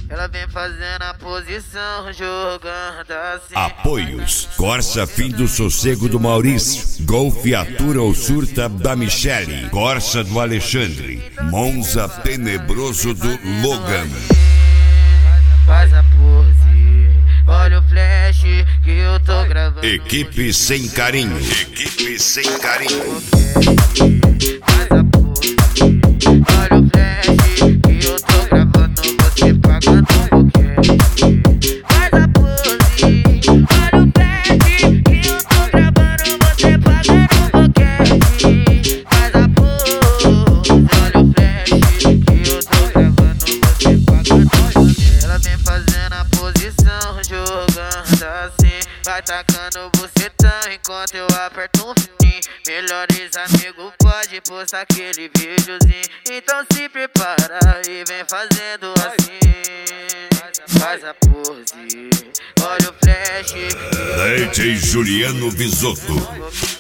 Ela vem fazendo a posição, jogando assim. Apoios: Corsa Fim do Sossego do Maurício, Golf Atura ou Surta da Michele, Corsa do Alexandre, Monza Tenebroso do Logan. Faz a pose, olha o flash que eu tô gravando. Equipe Sem Carinho. Equipe Sem Carinho. Faz a pose, olha o flash que eu tô gravando. Você pagando um pouquinho. Faz a pose, olha o flash que eu tô gravando. Você pagando um pouquinho. Faz a pose, olha o flash que eu tô gravando. Você pagando um pouquinho. Ela vem fazendo a posição, jogando assim. Vai tacando bucetão enquanto eu aperto um fininho. Melhores amigos pode postar aquele videozinho. Então se prepara e vem fazendo assim. Faz a pose, olha o flash. DJ Juliano Bisotto.